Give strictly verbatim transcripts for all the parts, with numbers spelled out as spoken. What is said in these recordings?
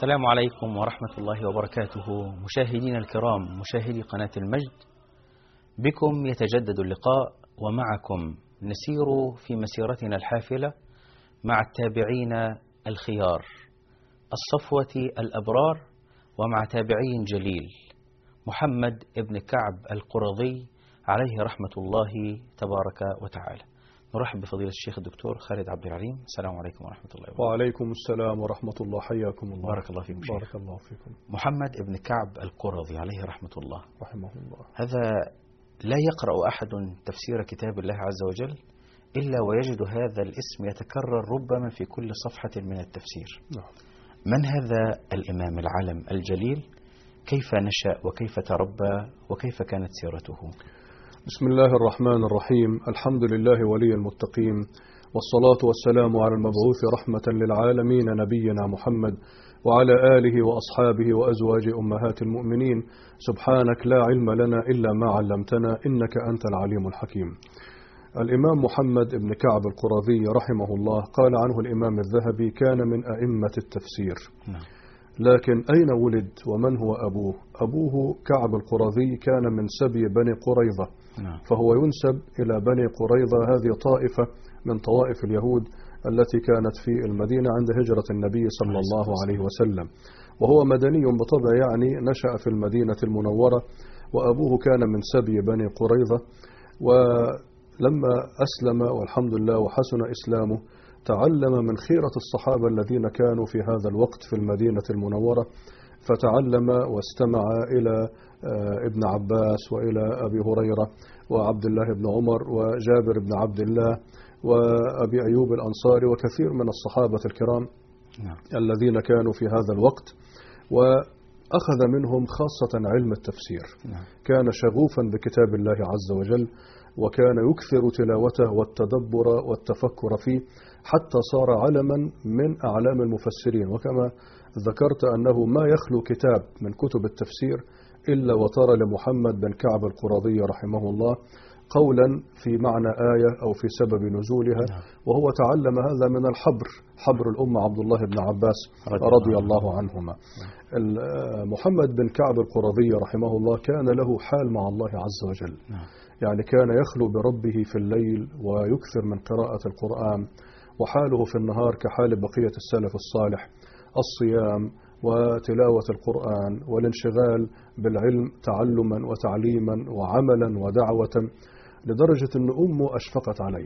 السلام عليكم ورحمة الله وبركاته. مشاهدينا الكرام، مشاهدي قناة المجد، بكم يتجدد اللقاء ومعكم نسير في مسيرتنا الحافلة مع التابعين الخيار، الصفوة الأبرار، ومع تابعي جليل محمد ابن كعب القرظي عليه رحمة الله تبارك وتعالى. نرحب بفضيلة الشيخ الدكتور خالد عبد العليم. السلام عليكم ورحمة الله وبركاته. وعليكم السلام ورحمة الله، حياكم الله. بارك الله فيكم شيخ. بارك الله فيكم. محمد ابن كعب القرظي عليه رحمة الله رحمه الله، هذا لا يقرأ أحد تفسير كتاب الله عز وجل إلا ويجد هذا الاسم يتكرر ربما في كل صفحة من التفسير. نعم. من هذا الإمام العلم الجليل؟ كيف نشأ وكيف تربى وكيف كانت سيرته؟ بسم الله الرحمن الرحيم. الحمد لله ولي المتقين، والصلاة والسلام على المبعوث رحمة للعالمين نبينا محمد وعلى آله وأصحابه وأزواج أمهات المؤمنين. سبحانك لا علم لنا إلا ما علمتنا إنك أنت العليم الحكيم. الإمام محمد بن كعب القرظي رحمه الله قال عنه الإمام الذهبي: كان من أئمة التفسير. لكن أين ولد ومن هو أبوه؟ أبوه كعب القرظي كان من سبي بني قريظة، فهو ينسب إلى بني قريظة، هذه طائفة من طوائف اليهود التي كانت في المدينة عند هجرة النبي صلى الله عليه وسلم، وهو مدني بطبع، يعني نشأ في المدينة المنورة، وأبوه كان من سبي بني قريظة. ولما أسلم والحمد لله وحسن إسلامه تعلم من خيرة الصحابة الذين كانوا في هذا الوقت في المدينة المنورة، فتعلم واستمع إلى ابن عباس وإلى أبي هريرة وعبد الله بن عمر وجابر بن عبد الله وأبي أيوب الأنصاري وكثير من الصحابة الكرام الذين كانوا في هذا الوقت، وأخذ منهم خاصة علم التفسير. كان شغوفا بكتاب الله عز وجل، وكان يكثر تلاوته والتدبر والتفكر فيه، حتى صار علما من أعلام المفسرين. وكما ذكرت أنه ما يخلو كتاب من كتب التفسير إلا وترى لمحمد بن كعب القرظي رحمه الله قولا في معنى آية أو في سبب نزولها، وهو تعلم هذا من الحبر، حبر الأمة عبد الله بن عباس رضي الله عنهما. محمد بن كعب القرظي رحمه الله كان له حال مع الله عز وجل، يعني كان يخلو بربه في الليل ويكثر من قراءة القرآن، وحاله في النهار كحال بقية السلف الصالح، الصيام وتلاوة القرآن والانشغال بالعلم تعلما وتعليما وعملا ودعوة، لدرجة أن أمه أشفقت عليه.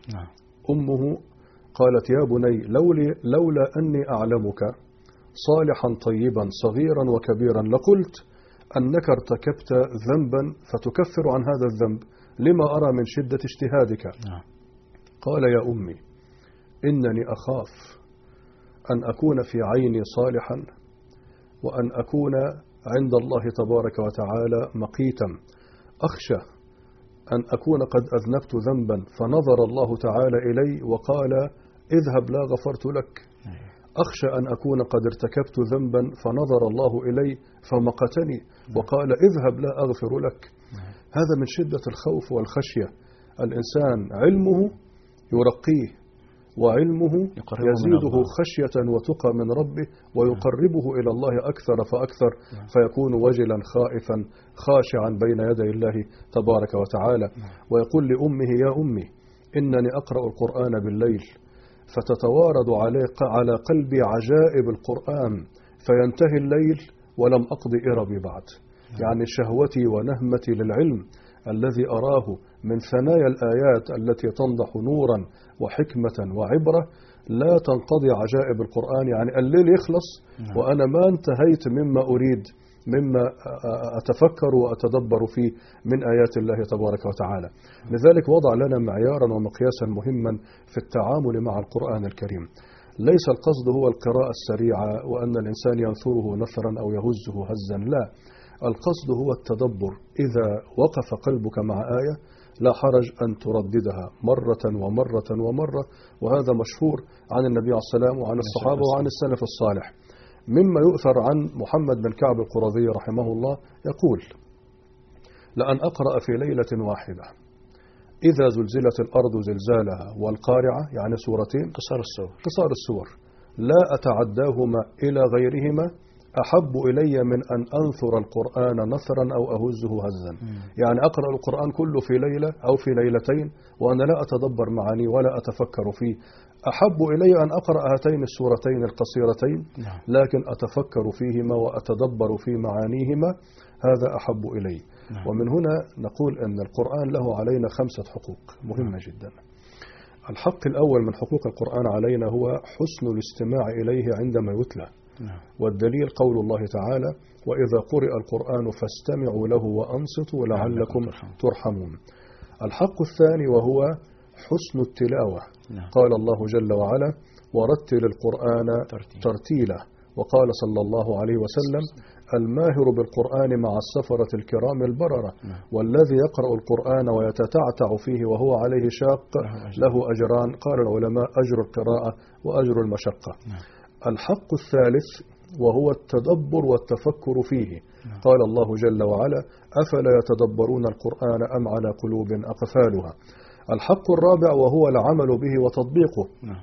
أمه قالت: يا بني، لولي لولا أني أعلمك صالحا طيبا صغيرا وكبيرا لقلت أنك ارتكبت ذنبا فتكفر عن هذا الذنب، لما أرى من شدة اجتهادك. قال: يا أمي، إنني أخاف أن أكون في عيني صالحا وأن أكون عند الله تبارك وتعالى مقيتا، أخشى أن أكون قد أذنبت ذنبا فنظر الله تعالى إلي وقال: اذهب لا غفرت لك، أخشى أن أكون قد ارتكبت ذنبا فنظر الله إلي فمقتني وقال: اذهب لا أغفر لك. هذا من شدة الخوف والخشية. الإنسان علمه يرقيه، وعلمه يزيده خشية وتقى من ربه، ويقربه إلى الله أكثر فأكثر، فيكون وجلا خائفا خاشعا بين يدي الله تبارك وتعالى. ويقول لأمه: يا أمي، إنني أقرأ القرآن بالليل فتتوارد على قلبي عجائب القرآن، فينتهي الليل ولم أقضي إربي بعد. يعني شهوتي ونهمتي للعلم الذي أراه من ثنايا الآيات التي تنضح نورا وحكمة وعبرة لا تنقضي عجائب القرآن. يعني الليل يخلص وأنا ما انتهيت مما أريد، مما أتفكر وأتدبر فيه من آيات الله تبارك وتعالى. لذلك وضع لنا معيارا ومقياسا مهما في التعامل مع القرآن الكريم. ليس القصد هو القراءة السريعة وأن الإنسان ينثره نثرا أو يهزه هزا، لا، القصد هو التدبر. إذا وقف قلبك مع آية لا حرج أن ترددها مرة ومرة ومرة، وهذا مشهور عن النبي عليه الصلاة والسلام وعن الصحابة وعن السلف الصالح. مما يؤثر عن محمد بن كعب القرظي رحمه الله يقول: لأن أقرأ في ليلة واحدة إذا زلزلت الأرض زلزالها والقارعة، يعني سورتين قصار السور قصار السور لا أتعداهما إلى غيرهما أحب إلي من أن أنثر القرآن نثرا أو أهزه هزا. يعني أقرأ القرآن كله في ليلة أو في ليلتين وأنا لا أتدبر معاني ولا أتفكر فيه، أحب إلي أن أقرأ هاتين السورتين القصيرتين لكن أتفكر فيهما وأتدبر في معانيهما، هذا أحب إلي. ومن هنا نقول أن القرآن له علينا خمسة حقوق مهمة جدا. الحق الأول من حقوق القرآن علينا هو حسن الاستماع إليه عندما يتلى، والدليل قول الله تعالى: وإذا قرئ القرآن فاستمعوا له وأنصتوا لعلكم ترحمون. الحق الثاني وهو حسن التلاوة. قال الله جل وعلا: ورتل القرآن ترتيلا. وقال صلى الله عليه وسلم: الماهر بالقرآن مع السفرة الكرام البررة، والذي يقرأ القرآن ويتتعتع فيه وهو عليه شاق له أجران. قال العلماء: أجر القراءة وأجر المشقة. الحق الثالث وهو التدبر والتفكر فيه. قال الله جل وعلا: أفلا يتدبرون القرآن أم على قلوب أقفالها. الحق الرابع وهو العمل به وتطبيقه.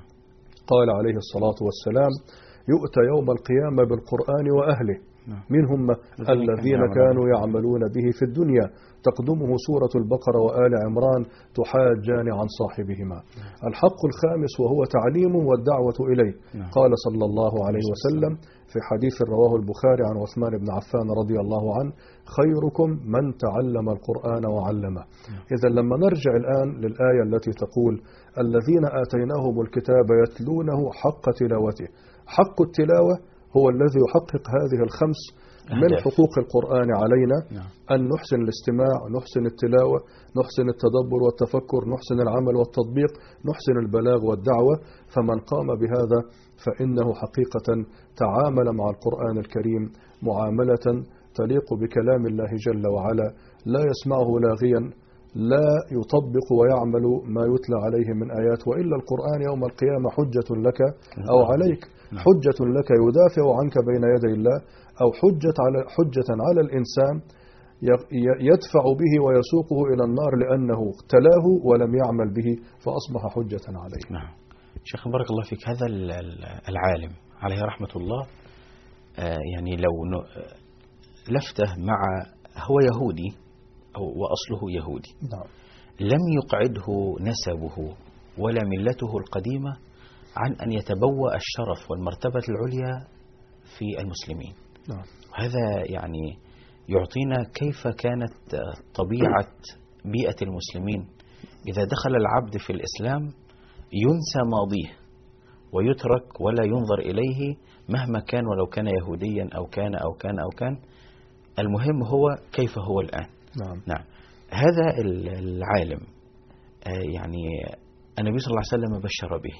قال عليه الصلاة والسلام: يؤتى يوم القيامة بالقرآن وأهله، منهم الذين كانوا يعملون به في الدنيا، تقدمه سورة البقرة وآل عمران تحاجان عن صاحبهما. الحق الخامس وهو تعليمه والدعوة إليه. قال صلى الله عليه وسلم في حديث رواه البخاري عن عثمان بن عفان رضي الله عنه: خيركم من تعلم القرآن وعلمه. إذا لما نرجع الآن للآية التي تقول: الذين آتيناهم الكتاب يتلونه حق تلاوته، حق التلاوة هو الذي يحقق هذه الخمس من حقوق القرآن علينا. أن نحسن الاستماع، نحسن التلاوة، نحسن التدبر والتفكر، نحسن العمل والتطبيق، نحسن البلاغ والدعوة. فمن قام بهذا فإنه حقيقة تعامل مع القرآن الكريم معاملة تليق بكلام الله جل وعلا، لا يسمعه لاغيا، لا يطبق ويعمل ما يتلى عليه من آيات، وإلا القرآن يوم القيامة حجة لك أو عليك، حجة لك يدافع عنك بين يدي الله، أو حجة على حجة على الإنسان يدفع به ويسوقه إلى النار لأنه تلاه ولم يعمل به فأصبح حجة عليه. نعم شيخ بارك الله فيك. هذا العالم عليه رحمة الله يعني لو لفته مع هو يهودي أو وأصله يهودي، نعم. لم يقعده نسبه ولا ملته القديمة عن أن يتبوأ الشرف والمرتبة العليا في المسلمين. نعم. هذا يعني يعطينا كيف كانت طبيعة بيئة المسلمين. إذا دخل العبد في الإسلام ينسى ماضيه ويترك ولا ينظر إليه مهما كان، ولو كان يهوديا أو كان أو كان أو كان، المهم هو كيف هو الآن. نعم. نعم. هذا العالم يعني النبي صلى الله عليه وسلم بشر به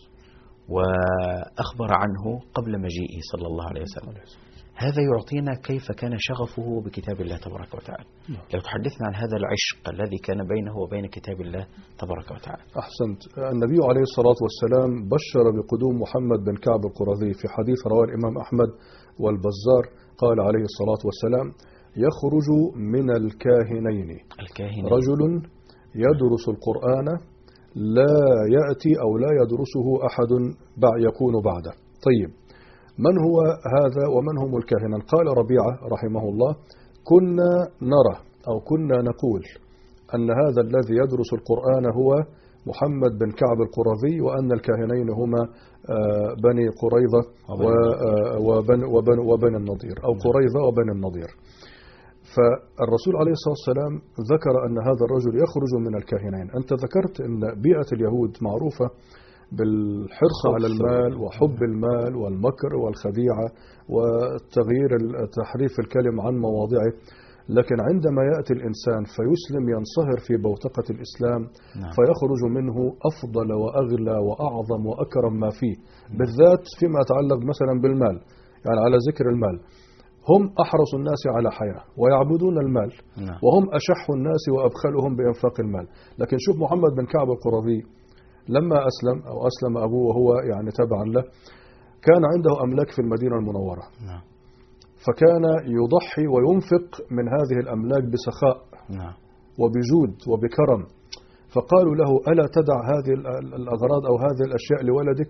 وأخبر عنه قبل مجيئه صلى الله عليه وسلم. هذا يعطينا كيف كان شغفه بكتاب الله تبارك وتعالى. لو تحدثنا عن هذا العشق الذي كان بينه وبين كتاب الله تبارك وتعالى. أحسنت. النبي عليه الصلاة والسلام بشر بقدوم محمد بن كعب القرظي في حديث رواه الإمام أحمد والبزار. قال عليه الصلاة والسلام: يخرج من الكاهنين الكاهنين رجل يدرس القرآن لا يأتي أو لا يدرسه أحد يكون بعده. طيب، من هو هذا ومن هم الكاهنة؟ قال ربيعة رحمه الله: كنا نرى أو كنا نقول أن هذا الذي يدرس القرآن هو محمد بن كعب القرظي، وأن الكاهنين هما بني قريظة وبن, وبن, وبن النضير، أو قريظة وبن النضير. فالرسول عليه الصلاة والسلام ذكر أن هذا الرجل يخرج من الكاهنين. أنت ذكرت أن بيئة اليهود معروفة بالحرص على المال وحب المال والمكر والخديعة وتغيير تحريف الكلم عن مواضعه، لكن عندما يأتي الإنسان فيسلم ينصهر في بوتقة الإسلام، نعم. فيخرج منه أفضل وأغلى وأعظم وأكرم ما فيه، بالذات فيما يتعلق مثلا بالمال. يعني على ذكر المال، هم أحرص الناس على حياة ويعبدون المال، نعم. وهم أشح الناس وأبخلهم بإنفاق المال. لكن شوف محمد بن كعب القرظي لما أسلم أو أسلم أبوه وهو يعني تبعا له، كان عنده أملاك في المدينة المنورة، نعم. فكان يضحي وينفق من هذه الأملاك بسخاء، نعم. وبجود وبكرم. فقالوا له: ألا تدع هذه الأغراض أو هذه الأشياء لولدك؟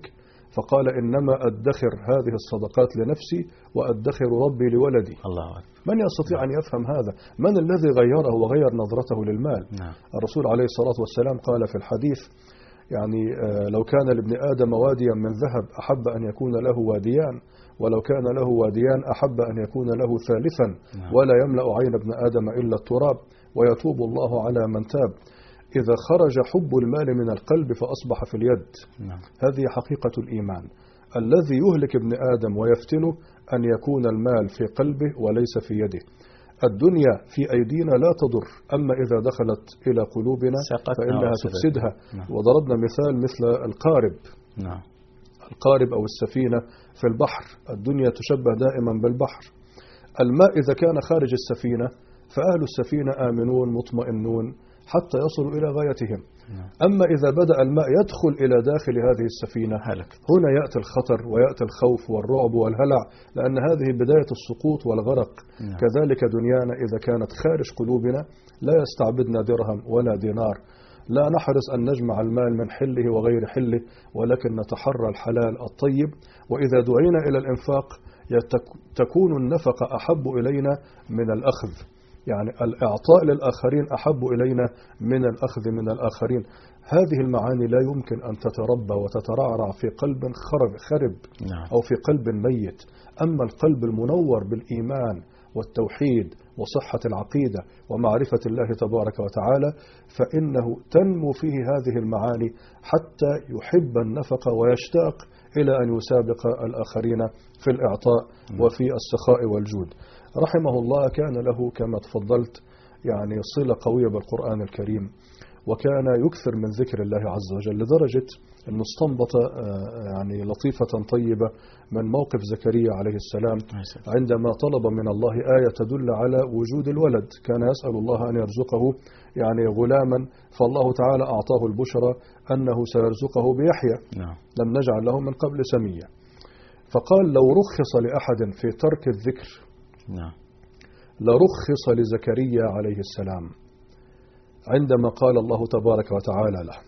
فقال إنما أدخر هذه الصدقات لنفسي وأدخر ربي لولدي. الله أكبر. من يستطيع أن يفهم هذا؟ من الذي غيره وغير نظرته للمال؟ نعم. الرسول عليه الصلاة والسلام قال في الحديث يعني لو كان لابن آدم واديا من ذهب أحب أن يكون له واديان، ولو كان له واديان أحب أن يكون له ثالثا، ولا يملأ عين ابن آدم إلا التراب ويتوب الله على من تاب. إذا خرج حب المال من القلب فأصبح في اليد. هذه حقيقة الإيمان. الذي يهلك ابن آدم ويفتنه أن يكون المال في قلبه وليس في يده. الدنيا في أيدينا لا تضر، أما إذا دخلت إلى قلوبنا فإنها تفسدها. وضربنا مثال مثل القارب. نعم. القارب أو السفينة في البحر، الدنيا تشبه دائما بالبحر. الماء إذا كان خارج السفينة فأهل السفينة آمنون مطمئنون حتى يصلوا إلى غايتهم. أما إذا بدأ الماء يدخل إلى داخل هذه السفينة هنا يأتي الخطر ويأتي الخوف والرعب والهلع، لأن هذه بداية السقوط والغرق. كذلك دنيانا إذا كانت خارج قلوبنا لا يستعبدنا درهم ولا دينار. لا نحرص أن نجمع المال من حله وغير حله، ولكن نتحرى الحلال الطيب. وإذا دعينا إلى الإنفاق تكون النفقة أحب إلينا من الأخذ، يعني الإعطاء للآخرين أحب إلينا من الأخذ من الآخرين. هذه المعاني لا يمكن أن تتربى وتترعرع في قلب خرب, خرب أو في قلب ميت. أما القلب المنور بالإيمان والتوحيد وصحة العقيدة ومعرفة الله تبارك وتعالى فإنه تنمو فيه هذه المعاني حتى يحب النفقة ويشتاق إلى أن يسابق الآخرين في الإعطاء وفي السخاء والجود. رحمه الله كان له كما تفضلت يعني صلة قوية بالقرآن الكريم، وكان يكثر من ذكر الله عز وجل لدرجة أنه استنبط يعني لطيفة طيبة من موقف زكريا عليه السلام عندما طلب من الله آية تدل على وجود الولد. كان يسأل الله أن يرزقه يعني غلاما، فالله تعالى أعطاه البشرى أنه سيرزقه بيحيى لم نجعل له من قبل سميا. فقال لو رخص لأحد في ترك الذكر لرخص لزكريا عليه السلام عندما قال الله تبارك وتعالى له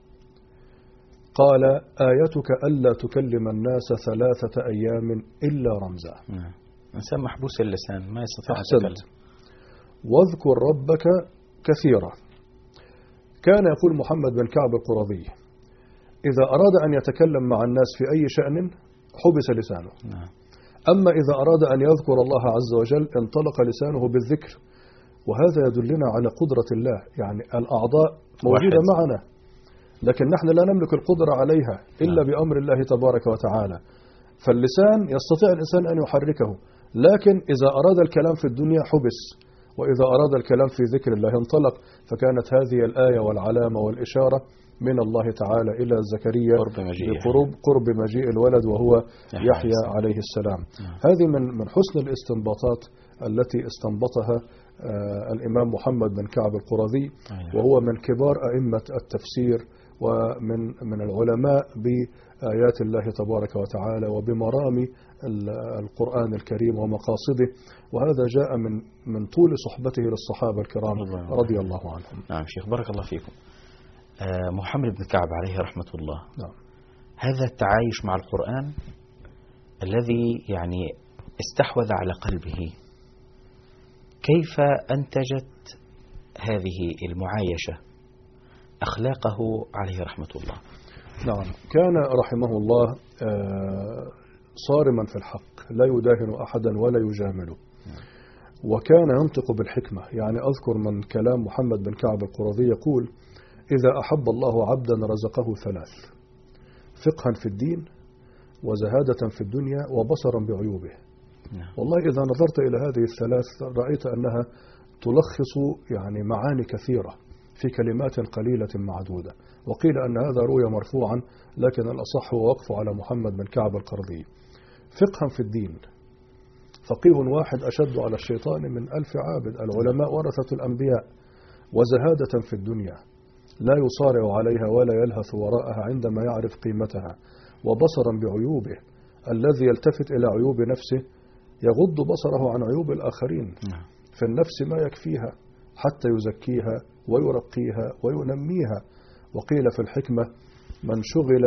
قال آيتك ألا تكلم الناس ثلاثة أيام إلا رمزا. إنسان محبوس اللسان ما يستطيع أن يتكلم. واذكر ربك كثيرا. كان يقول محمد بن كعب القرظي إذا أراد أن يتكلم مع الناس في أي شأن حبس لسانه. أما إذا أراد أن يذكر الله عز وجل انطلق لسانه بالذكر. وهذا يدلنا على قدرة الله، يعني الأعضاء موجودة معنا لكن نحن لا نملك القدرة عليها إلا بأمر الله تبارك وتعالى. فاللسان يستطيع الإنسان أن يحركه، لكن إذا أراد الكلام في الدنيا حبس، وإذا أراد الكلام في ذكر الله انطلق. فكانت هذه الآية والعلامة والإشارة من الله تعالى إلى زكريا بقرب قرب مجيء الولد وهو يحيى عليه السلام. هذه من من حسن الاستنباطات التي استنبطها آه الإمام محمد بن كعب القرظي، وهو من كبار أئمة التفسير ومن من العلماء بآيات الله تبارك وتعالى وبمرامي القرآن الكريم ومقاصده. وهذا جاء من من طول صحبته للصحابة الكرام رضي الله عنهم. نعم شيخ بارك الله فيكم. آه محمد بن كعب عليه رحمة الله. نعم. هذا التعايش مع القرآن الذي يعني استحوذ على قلبه، كيف أنتجت هذه المعايشة أخلاقه عليه رحمة الله؟ نعم كان رحمه الله صارما في الحق لا يداهن أحدا ولا يجامله، وكان ينطق بالحكمة. يعني أذكر من كلام محمد بن كعب القرظي يقول إذا أحب الله عبدا رزقه ثلاث: فقها في الدين وزهادة في الدنيا وبصرا بعيوبه. والله إذا نظرت إلى هذه الثلاث رأيت أنها تلخص يعني معاني كثيرة في كلمات قليلة معدودة. وقيل أن هذا روي مرفوعا، لكن الأصح هو وقفه على محمد بن كعب القرظي. فقها في الدين، فقيه واحد أشد على الشيطان من ألف عابد، العلماء ورثة الأنبياء. وزهادة في الدنيا، لا يصارع عليها ولا يلهث وراءها عندما يعرف قيمتها. وبصرا بعيوبه، الذي يلتفت إلى عيوب نفسه يغض بصره عن عيوب الآخرين. في النفس ما يكفيها حتى يزكيها ويرقيها وينميها. وقيل في الحكمة من شغل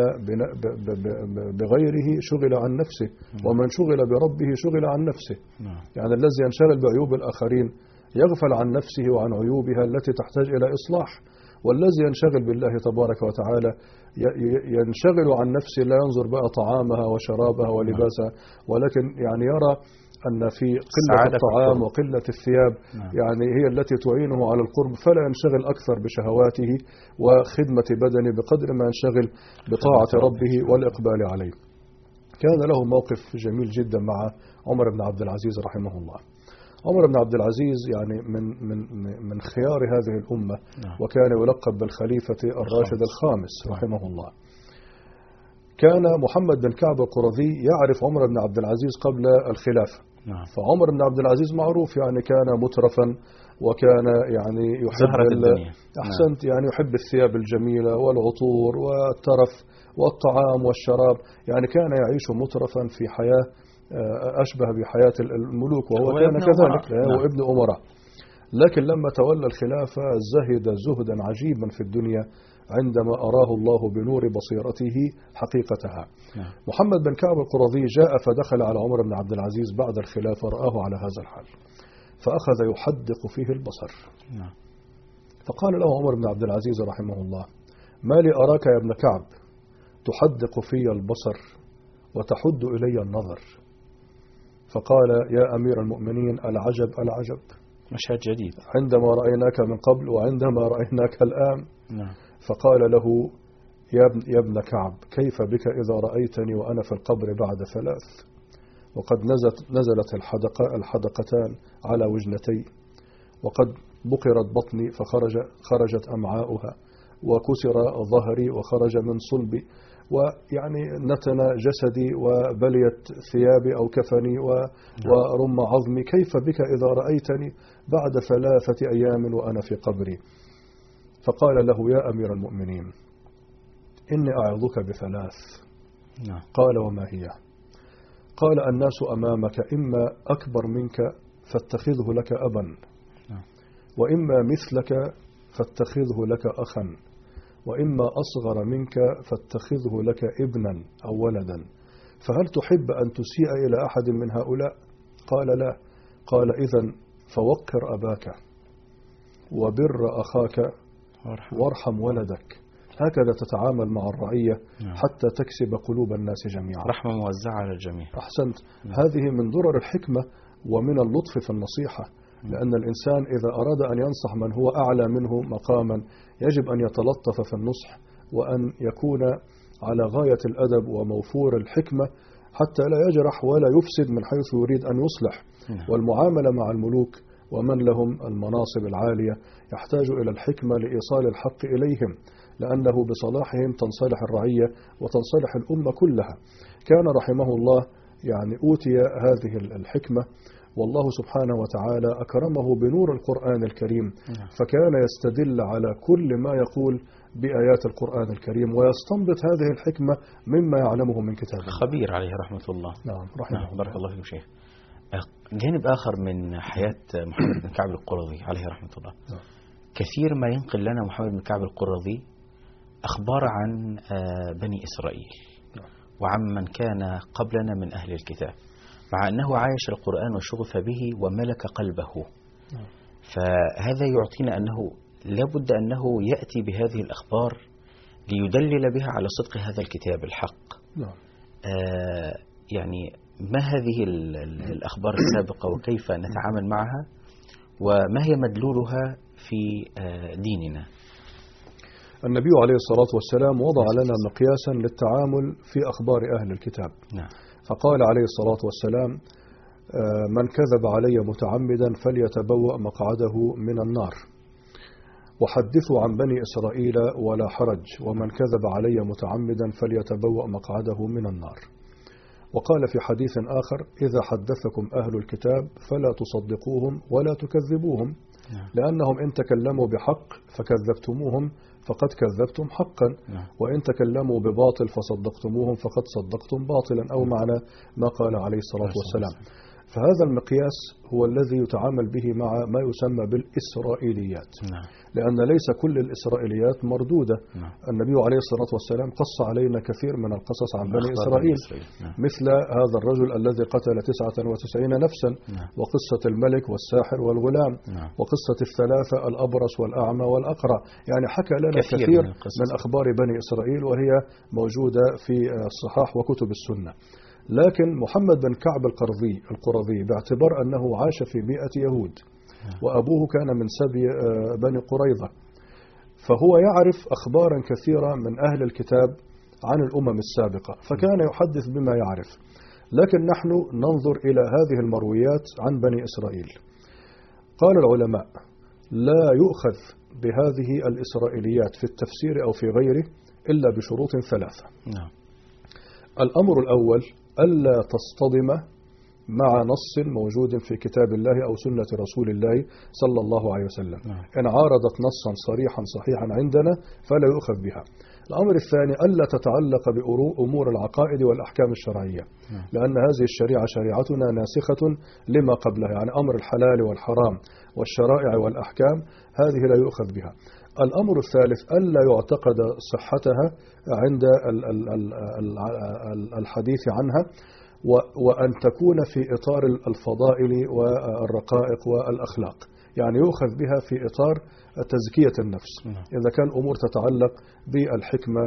بغيره شغل عن نفسه، ومن شغل بربه شغل عن نفسه. يعني الذي ينشغل بعيوب الآخرين يغفل عن نفسه وعن عيوبها التي تحتاج إلى إصلاح، والذي ينشغل بالله تبارك وتعالى ينشغل عن نفسه، لا ينظر بقى طعامها وشرابها ولباسها، ولكن يعني يرى أن في قلة الطعام وقلة الثياب يعني هي التي تعينه على القرب، فلا ينشغل أكثر بشهواته وخدمة بدنه بقدر ما ينشغل بطاعة ربه والإقبال عليه. كان له موقف جميل جدا مع عمر بن عبد العزيز رحمه الله. عمر بن عبد العزيز يعني من من من خيار هذه الأمة، وكان يلقب بالخليفة الراشد الخامس رحمه الله. كان محمد بن كعب القرظي يعرف عمر بن عبد العزيز قبل الخلافة. فعمر بن عبد العزيز معروف يعني كان مترفا، وكان يعني يحب الدنيا. أحسنت يعني يحب الثياب الجميلة والعطور والترف والطعام والشراب، يعني كان يعيش مترفا في حياة أشبه بحياة الملوك، وهو كان كذلك هو ابن أمراء. لكن لما تولى الخلافة زهد زهدا عجيبا في الدنيا عندما أراه الله بنور بصيرته حقيقتها. نعم. محمد بن كعب القرظي جاء فدخل على عمر بن عبد العزيز بعد الخلافة، رآه على هذا الحال فأخذ يحدق فيه البصر. نعم. فقال له عمر بن عبد العزيز رحمه الله: ما لي أراك يا ابن كعب تحدق في البصر وتحد إلي النظر؟ فقال: يا أمير المؤمنين العجب العجب، مشهد جديد عندما رأيناك من قبل وعندما رأيناك الآن. نعم. فقال له: يا ابن, يا ابن كعب، كيف بك إذا رأيتني وأنا في القبر بعد ثلاث، وقد نزلت, نزلت الحدقة الحدقتان على وجنتي، وقد بقرت بطني فخرج خرجت أمعاؤها، وكسر ظهري وخرج من صلبي، ويعني نتن جسدي وبليت ثيابي أو كفني ورم عظمي، كيف بك إذا رأيتني بعد ثلاثة أيام وأنا في قبري؟ فقال له: يا أمير المؤمنين إني أعظك بثلاث. نعم. قال: وما هي؟ قال: الناس أمامك إما أكبر منك فاتخذه لك أبا، نعم. وإما مثلك فاتخذه لك أخا، وإما أصغر منك فاتخذه لك ابنا أو ولدا، فهل تحب أن تسيء إلى أحد من هؤلاء؟ قال: لا. قال: إذن فوقر أباك وبر أخاك وارحم ولدك، هكذا تتعامل مع الرعية حتى تكسب قلوب الناس جميعا. رحمة موزعة على الجميع. أحسنت. هذه من درر الحكمة ومن اللطف في النصيحة، لأن الإنسان إذا أراد أن ينصح من هو أعلى منه مقاما يجب أن يتلطف في النصح، وأن يكون على غاية الأدب وموفور الحكمة حتى لا يجرح ولا يفسد من حيث يريد أن يصلح. والمعاملة مع الملوك ومن لهم المناصب العالية يحتاج إلى الحكمة لإيصال الحق إليهم، لأنه بصلاحهم تنصلح الرعية وتنصلح الأمة كلها. كان رحمه الله يعني أوتي هذه الحكمة، والله سبحانه وتعالى أكرمه بنور القرآن الكريم، فكان يستدل على كل ما يقول بآيات القرآن الكريم ويستنبط هذه الحكمة مما يعلمه من كتابه. خبير عليه رحمة الله. نعم رحمه نعم. بارك الله فيكم شيخ. جانب آخر من حياة محمد بن كعب القرظي عليه رحمة الله. نعم. كثير ما ينقل لنا محمد بن كعب القرظي أخبار عن بني إسرائيل وعمن كان قبلنا من أهل الكتاب، مع أنه عايش القرآن وشغف به وملك قلبه. فهذا يعطينا أنه لابد أنه يأتي بهذه الأخبار ليدلل بها على صدق هذا الكتاب الحق. آه يعني ما هذه الأخبار السابقة وكيف نتعامل معها وما هي مدلولها في آه ديننا؟ النبي عليه الصلاة والسلام وضع لنا مقياسا للتعامل في أخبار أهل الكتاب. نعم. فقال عليه الصلاة والسلام: من كذب علي متعمدا فليتبوأ مقعده من النار، وحدثوا عن بني إسرائيل ولا حرج، ومن كذب علي متعمدا فليتبوأ مقعده من النار. وقال في حديث آخر: إذا حدثكم أهل الكتاب فلا تصدقوهم ولا تكذبوهم، لأنهم إن تكلموا بحق فكذبتموهم فقد كذبتم حقا، وإن تكلموا بباطل فصدقتموهم فقد صدقتم باطلا، أو معنى ما قال عليه الصلاة والسلام. فهذا المقياس هو الذي يتعامل به مع ما يسمى بالإسرائيليات. نعم. لأن ليس كل الإسرائيليات مردودة. نعم. النبي عليه الصلاة والسلام قص علينا كثير من القصص عن بني أخبار إسرائيل. بني إسرائيل. نعم. مثل هذا الرجل الذي قتل تسعة وتسعين نفسا. نعم. وقصة الملك والساحر والغلام. نعم. وقصة الثلاثة الأبرص والأعمى والأقرع. يعني حكى لنا كثير, كثير من, من أخبار بني إسرائيل، وهي موجودة في الصحاح وكتب السنة. لكن محمد بن كعب القرظي القرظي باعتبار أنه عاش في بيئة يهود وأبوه كان من سبي بني قريظة، فهو يعرف أخبارا كثيرة من أهل الكتاب عن الأمم السابقة، فكان يحدث بما يعرف. لكن نحن ننظر إلى هذه المرويات عن بني إسرائيل. قال العلماء: لا يؤخذ بهذه الإسرائيليات في التفسير أو في غيره إلا بشروط ثلاثة. نعم. الأمر الأول: ألا تصطدم مع نص موجود في كتاب الله أو سنة رسول الله صلى الله عليه وسلم. نعم. إن عارضت نصا صريحا صحيحا عندنا فلا يؤخذ بها. الأمر الثاني: ألا تتعلق بأمور العقائد والأحكام الشرعية. نعم. لأن هذه الشريعة شريعتنا ناسخة لما قبلها، يعني أمر الحلال والحرام والشرائع والأحكام هذه لا يؤخذ بها. الأمر الثالث: ألا يعتقد صحتها عند الحديث عنها، وأن تكون في إطار الفضائل والرقائق والأخلاق، يعني يؤخذ بها في إطار تزكية النفس. إذا كان أمور تتعلق بالحكمة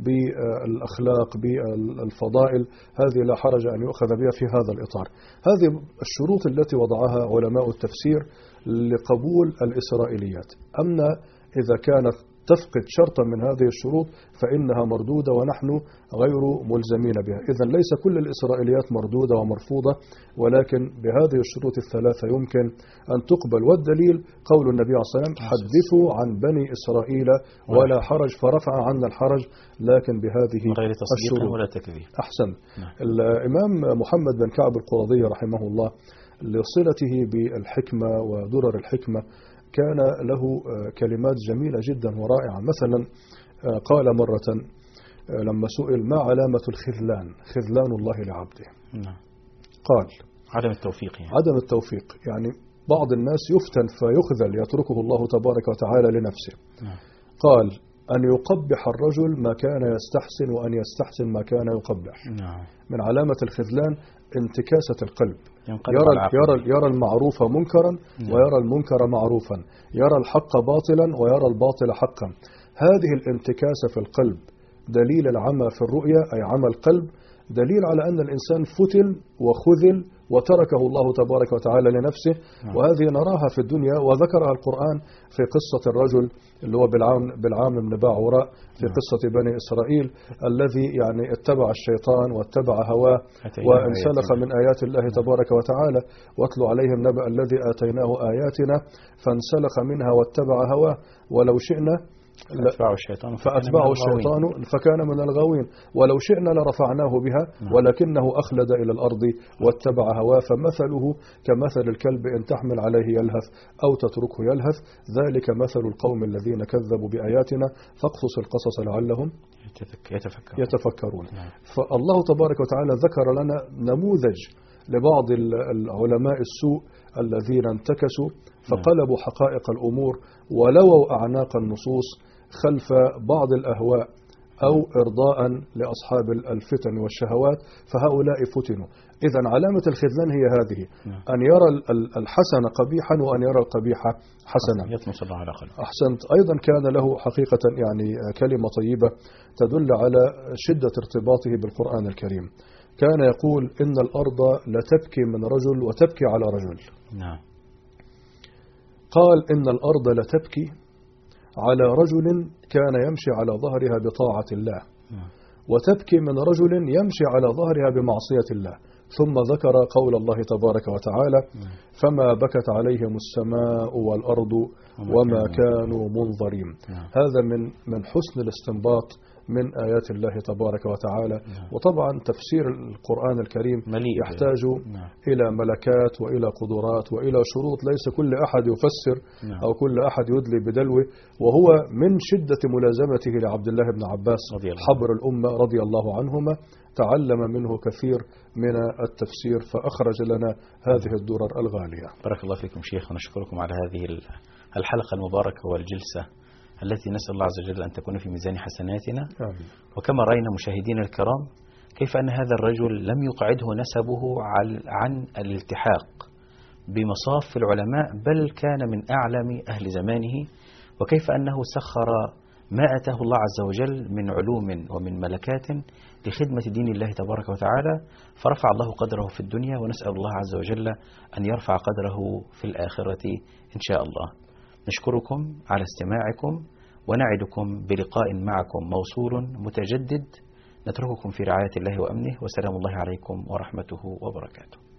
بالأخلاق بالفضائل هذه لا حرج أن يؤخذ بها في هذا الإطار. هذه الشروط التي وضعها علماء التفسير لقبول الإسرائيليات. أما إذا كانت تفقد شرطا من هذه الشروط فإنها مردودة ونحن غير ملزمين بها. إذن ليس كل الإسرائيليات مردودة ومرفوضة، ولكن بهذه الشروط الثلاثة يمكن أن تقبل. والدليل قول النبي عليه الصلاة والسلام: حدثوا عن بني إسرائيل ولا حرج، فرفع عنا الحرج لكن بهذه غير تصديق الشروط. ولا تكذيب. أحسن. الإمام محمد بن كعب القرظي رحمه الله لصلته بالحكمة ودرر الحكمة كان له كلمات جميلة جدا ورائعة. مثلا قال مرة لما سئل: ما علامة الخذلان؟ خذلان الله لعبده. نعم. قال: عدم التوفيق. يعني. عدم التوفيق، يعني بعض الناس يفتن فيخذل يتركه الله تبارك وتعالى لنفسه. نعم. قال: أن يقبح الرجل ما كان يستحسن وأن يستحسن ما كان يقبح. نعم. من علامة الخذلان انتكاسة القلب، يرى, يرى, يرى المعروف منكرا. نعم. ويرى المنكر معروفا، يرى الحق باطلا ويرى الباطل حقا. هذه الانتكاسة في القلب دليل العمى في الرؤية، أي عمى القلب، دليل على أن الإنسان فتن وخذل وتركه الله تبارك وتعالى لنفسه. نعم. وهذه نراها في الدنيا، وذكرها القرآن في قصة الرجل اللي هو بالعام, بالعام بن باعوراء في نعم. قصة بني إسرائيل الذي يعني اتبع الشيطان واتبع هواه وانسلخ من آيات الله نعم. تبارك وتعالى. واتلو عليهم نبأ الذي آتيناه آياتنا فانسلخ منها واتبع هواه ولو شئنا فأتبعه الشيطان فأتبعه الشيطان فكان من الغاوين ولو شئنا لرفعناه بها ولكنه أخلد إلى الأرض واتبع هواه فمثله كمثل الكلب إن تحمل عليه يلهث أو تتركه يلهث ذلك مثل القوم الذين كذبوا بآياتنا فاقصص القصص لعلهم يتفكرون, يتفكرون. فالله تبارك وتعالى ذكر لنا نموذج لبعض العلماء السوء الذين انتكسوا فقلبوا حقائق الأمور ولووا أعناق النصوص خلف بعض الأهواء أو إرضاء لأصحاب الفتن والشهوات، فهؤلاء فتنوا. إذن علامة الخذلان هي هذه: أن يرى الحسن قبيحا وأن يرى القبيح حسنا. أحسنت. أيضا كان له حقيقة يعني كلمة طيبة تدل على شدة ارتباطه بالقرآن الكريم. كان يقول: إن الأرض لتبكي من رجل وتبكي على رجل. نعم. قال: إن الأرض لتبكي على رجل كان يمشي على ظهرها بطاعة الله، وتبكي من رجل يمشي على ظهرها بمعصية الله. ثم ذكر قول الله تبارك وتعالى: فما بكت عليهم السماء والأرض وما كانوا منظرين. هذا من من حسن الاستنباط من آيات الله تبارك وتعالى. وطبعا تفسير القرآن الكريم يحتاج إلى ملكات وإلى قدرات وإلى شروط، ليس كل أحد يفسر أو كل أحد يدلي بدلوه. وهو من شدة ملازمته لعبد الله بن عباس حبر الأمة رضي الله عنهما تعلم منه كثير من التفسير، فأخرج لنا هذه الدرر الغالية. بارك الله فيكم شيخ، ونشكركم على هذه الحلقة المباركة والجلسة التي نسأل الله عز وجل أن تكون في ميزان حسناتنا. آمين. وكما رأينا مشاهدينا الكرام كيف أن هذا الرجل لم يقعده نسبه عن الالتحاق بمصاف العلماء، بل كان من أعلم أهل زمانه، وكيف أنه سخر ما أتاه الله عز وجل من علوم ومن ملكات لخدمة دين الله تبارك وتعالى، فرفع الله قدره في الدنيا، ونسأل الله عز وجل أن يرفع قدره في الآخرة إن شاء الله. نشكركم على استماعكم، ونعدكم بلقاء معكم موصول متجدد. نترككم في رعاية الله وأمنه، وسلام الله عليكم ورحمته وبركاته.